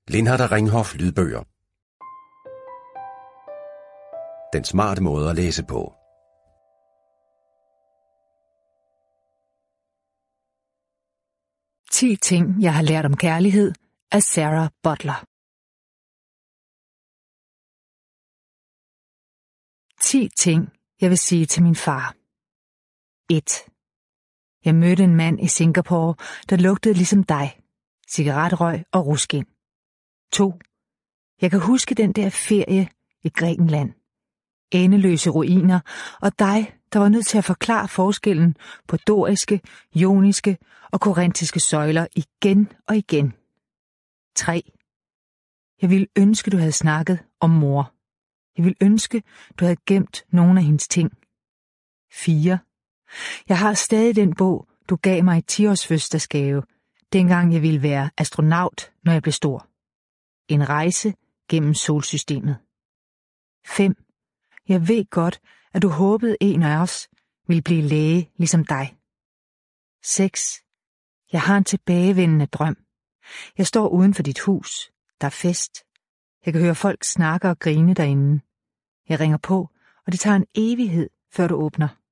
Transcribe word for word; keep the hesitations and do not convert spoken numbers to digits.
Lindhardt Ringhof lydbøger. Den smarte måde at læse på. ti ting, jeg har lært om kærlighed af Sarah Butler. ti ting, jeg vil sige til min far. et. Jeg mødte en mand i Singapore, der lugtede ligesom dig. Cigaretrøg og ruskin. to. Jeg kan huske den der ferie i Grækenland. Endeløse ruiner, og dig, der var nødt til at forklare forskellen på doriske, joniske og korintiske søjler igen og igen. tre. Jeg ville ønske, du havde snakket om mor. Jeg ville ønske, du havde gemt nogle af hendes ting. fire. Jeg har stadig den bog, du gav mig i ti-års fødselsdagsgave, dengang jeg ville være astronaut, når jeg blev stor. En rejse gennem solsystemet. fem. Jeg ved godt, at du håbede en af os ville blive læge ligesom dig. seks. Jeg har en tilbagevendende drøm. Jeg står uden for dit hus. Der er fest. Jeg kan høre folk snakke og grine derinde. Jeg ringer på, og det tager en evighed, før du åbner.